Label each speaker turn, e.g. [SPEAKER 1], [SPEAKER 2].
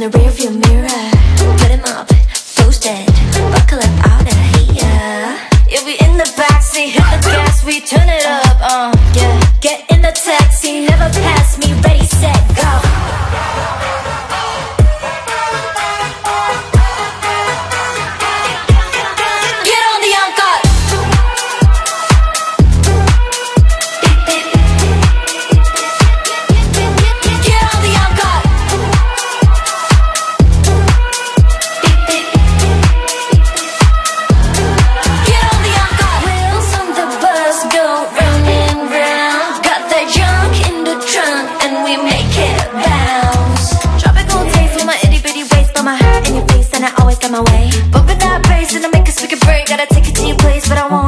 [SPEAKER 1] the rearview mirror. Put him up, toasted, buckle up out of here. You'll be in the backseat, hit the gas, we turn it up, yeah. Get in the taxi, never pass me, ready, set, go. My way, bumping that bass and I make a speaker break. Gotta take it to your place, but I won't.